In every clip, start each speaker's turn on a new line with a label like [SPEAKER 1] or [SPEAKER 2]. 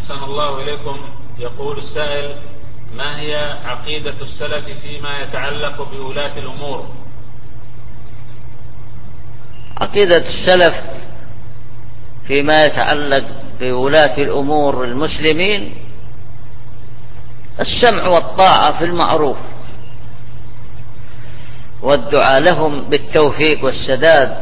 [SPEAKER 1] أحسن الله إليكم. يقول السائل: ما هي عقيدة السلف فيما يتعلق بولاة الأمور؟
[SPEAKER 2] عقيدة السلف فيما يتعلق بولاة الأمور المسلمين السمع والطاعة في المعروف، والدعاء لهم بالتوفيق والسداد،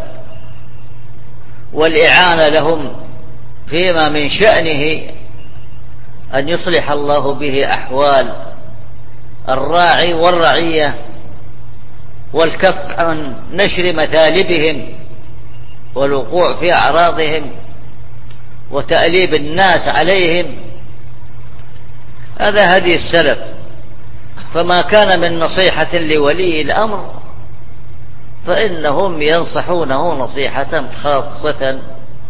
[SPEAKER 2] والإعانة لهم فيما من شأنه أن يصلح الله به أحوال الراعي والرعية، والكف عن نشر مثالبهم والوقوع في أعراضهم وتأليب الناس عليهم. هذا هدي السلف، فما كان من نصيحة لولي الأمر فإنهم ينصحونه نصيحة خاصة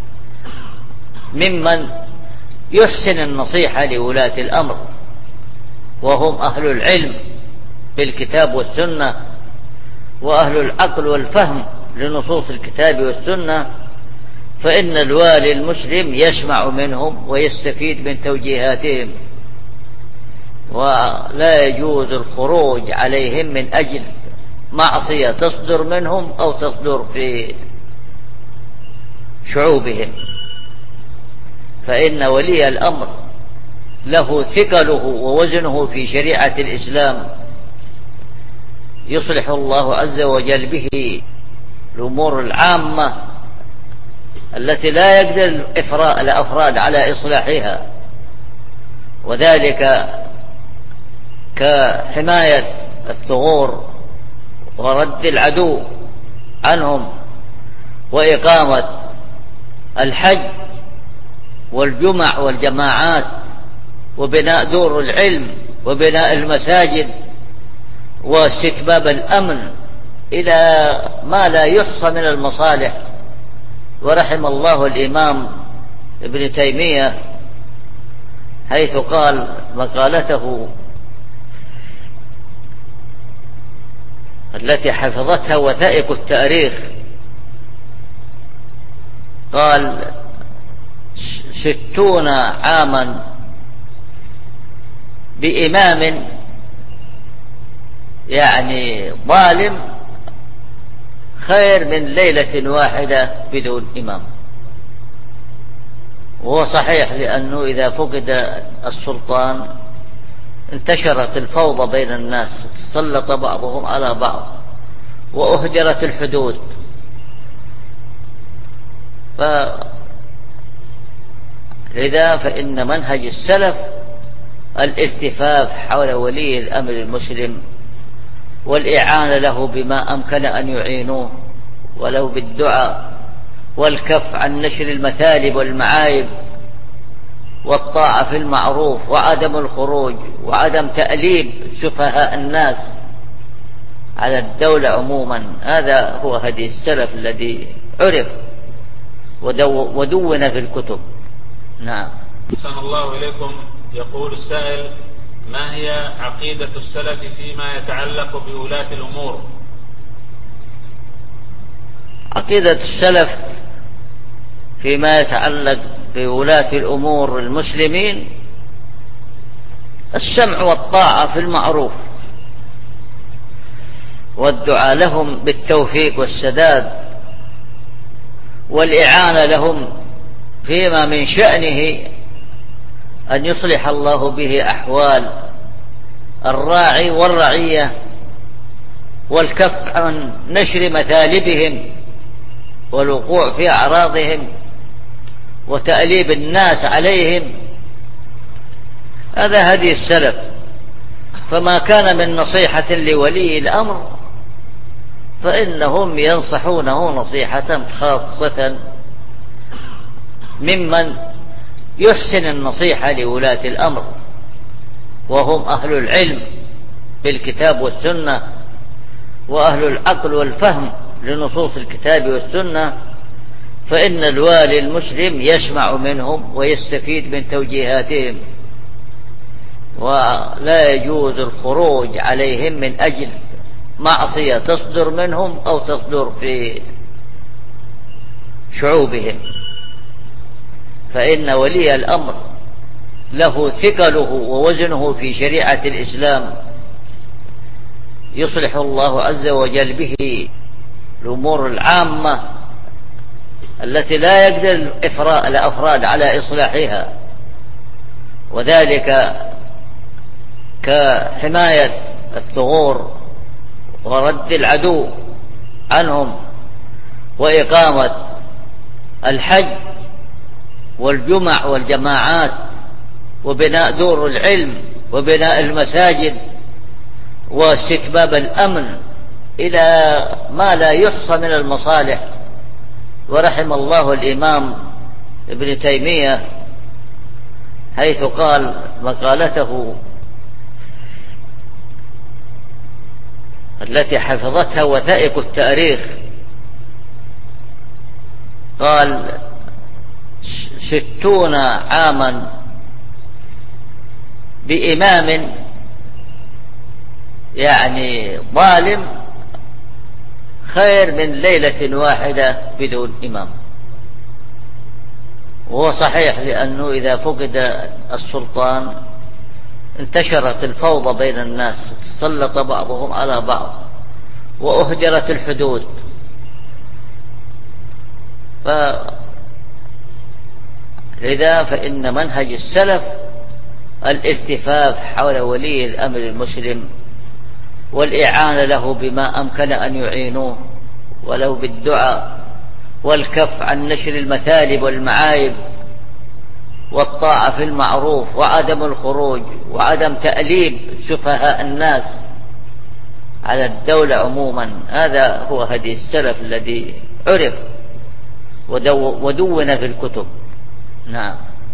[SPEAKER 2] ممن يحسن النصيحة لولاة الأمر، وهم أهل العلم بالكتاب والسنة وأهل العقل والفهم لنصوص الكتاب والسنة، فإن الوالي المسلم يسمع منهم ويستفيد من توجيهاتهم، ولا يجوز الخروج عليهم من أجل معصية تصدر منهم أو تصدر في شعوبهم، فإن ولي الأمر له ثقله ووزنه في شريعة الإسلام، يصلح الله عز وجل به الأمور العامة التي لا يقدر الأفراد على إصلاحها، وذلك كحماية الثغور ورد العدو عنهم، وإقامة الحج والجمع والجماعات، وبناء دور العلم، وبناء المساجد، واستتباب الأمن إلى ما لا يحصى من المصالح. ورحم الله الإمام ابن تيمية حيث قال مقالته التي حفظتها وثائق التاريخ، قال: 60 عاما بإمام يعني ظالم خير من ليلة واحدة بدون إمام. وهو صحيح، لأنه إذا فقد السلطان انتشرت الفوضى بين الناس، تسلط بعضهم على بعض، وأهدرت الحدود. لذا فإن منهج السلف الالتفاف حول ولي الأمر المسلم، والإعانة له بما أمكن أن يعينوه ولو بالدعاء، والكف عن نشر المثالب والمعايب، والطاعة في المعروف، وعدم الخروج، وعدم تأليب سفهاء الناس على الدولة عموما. هذا هو هدي السلف الذي عرف ودون في الكتب. نعم.
[SPEAKER 1] أحسن الله إليكم. يقول السائل: ما هي عقيدة السلف فيما يتعلق بولاة الأمور؟
[SPEAKER 2] عقيدة السلف فيما يتعلق بولاة الأمور المسلمين السمع والطاعة في المعروف، والدعاء لهم بالتوفيق والسداد، والإعانة لهم فيما من شأنه أن يصلح الله به أحوال الراعي والرعية، والكف عن نشر مثالبهم والوقوع في أعراضهم وتأليب الناس عليهم. هذا هدي السلف، فما كان من نصيحة لولي الأمر فإنهم ينصحونه نصيحة خاصة ممن يحسن النصيحة لولاة الأمر، وهم أهل العلم بالكتاب والسنة وأهل العقل والفهم لنصوص الكتاب والسنة، فإن الوالي المسلم يسمع منهم ويستفيد من توجيهاتهم، ولا يجوز الخروج عليهم من أجل معصية تصدر منهم أو تصدر في شعوبهم، فإن ولي الأمر له ثقله ووزنه في شريعة الإسلام يصلح الله عز وجل به الأمور العامة التي لا يقدر الأفراد على إصلاحها، وذلك كحماية الثغور ورد العدو عنهم وإقامة الحج والجمع والجماعات وبناء دور العلم وبناء المساجد واستتباب الأمن إلى ما لا يحصى من المصالح. ورحم الله الإمام ابن تيمية حيث قال مقالته التي حفظتها وثائق التاريخ، قال 60 عاما بإمام يعني ظالم خير من ليلة واحدة بدون إمام. وهو صحيح، لأنه إذا فقد السلطان انتشرت الفوضى بين الناس وتسلط بعضهم على بعض وأهدرت الحدود. لذا فإن منهج السلف الاستفاف حول ولي الأمر المسلم والإعانة له بما أمكن أن يعينوه ولو بالدعاء، والكف عن نشر المثالب والمعايب، والطاعة في المعروف وعدم الخروج وعدم تأليب سفهاء الناس على الدولة عموما. هذا هو هدي السلف الذي عرف ودون في الكتب. نعم.